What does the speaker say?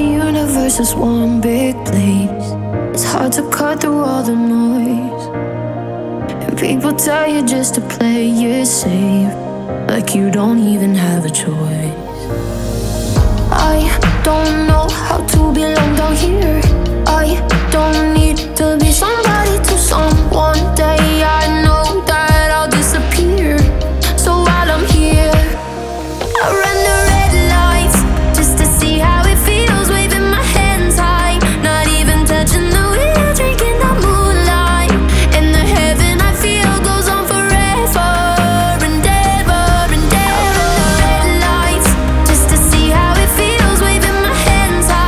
universe is one big place. It's hard to cut through all the noise, and people tell you just to play it safe, like you don't even have a choice. I don't know how to belong down here.